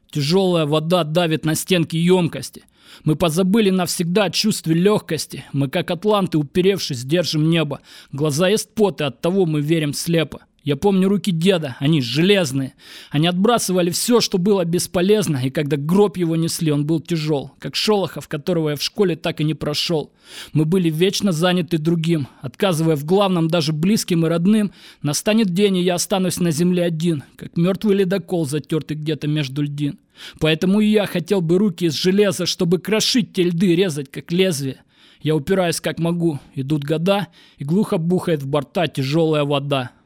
Тяжелая вода давит на стенки емкости. Мы позабыли навсегда о чувстве легкости. Мы, как атланты, уперевшись, держим небо. Глаза есть пот, и оттого мы верим слепо. Я помню руки деда, они железные. Они отбрасывали все, что было бесполезно, и когда гроб его несли, он был тяжел, как Шолохов, которого я в школе так и не прошел. Мы были вечно заняты другим, отказывая в главном даже близким и родным. Настанет день, и я останусь на земле один, как мертвый ледокол, затертый где-то между льдин. Поэтому и я хотел бы руки из железа, чтобы крошить те льды, резать как лезвие. Я упираюсь как могу, идут года, и глухо бухает в борта тяжелая вода.